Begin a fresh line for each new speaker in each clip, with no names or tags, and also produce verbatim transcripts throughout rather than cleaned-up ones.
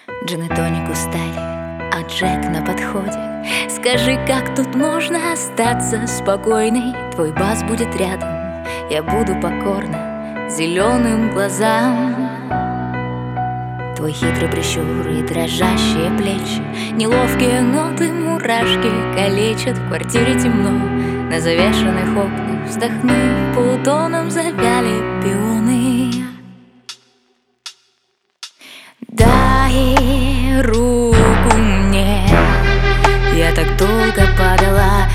Джин и тоник устали, а Джек на подходе. Скажи, как тут можно остаться спокойной? Твой бас будет рядом, я буду покорна зеленым глазам. Твой хитрый прищур и дрожащие плечи, неловкие ноты, мурашки калечат. В квартире темно, на завешенных окнах вздохнув, полутоном завяли пионы. Дай руку мне, я так долго падала.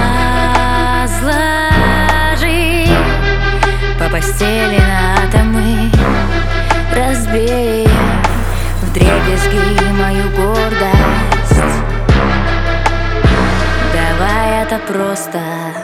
Разложи по постели на атомы, разбей вдребезги мою гордость. Давай это просто.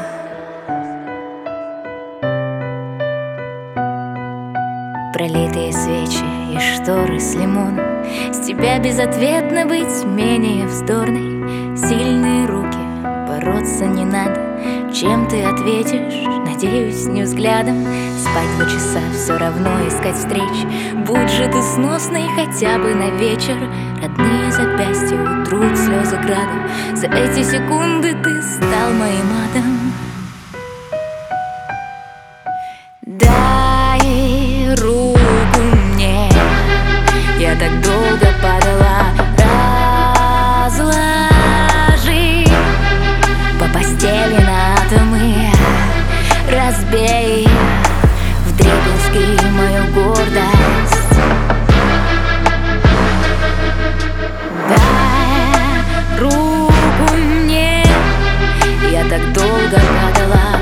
Пролитые свечи и шторы с лимоном, с тебя безответно быть менее вздорной. Сильные руки, бороться не надо. Чем ты ответишь? Надеюсь, не взглядом. Спать два часа, все равно искать встреч. Будь же ты сносной хотя бы на вечер. Родные запястья утрут слезы градом. За эти секунды ты стал моим адом. Дай руку мне, я так долго падала. Разложи по постели на атомы, разбей вдребезги мою гордость. Дай руку мне, я так долго падала.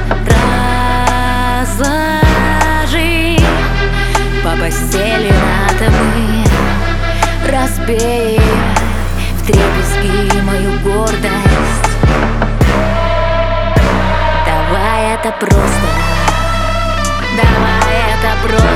Разложи по постели на атомы, разбей вдребезги мою гордость. Давай это просто. Давай это просто.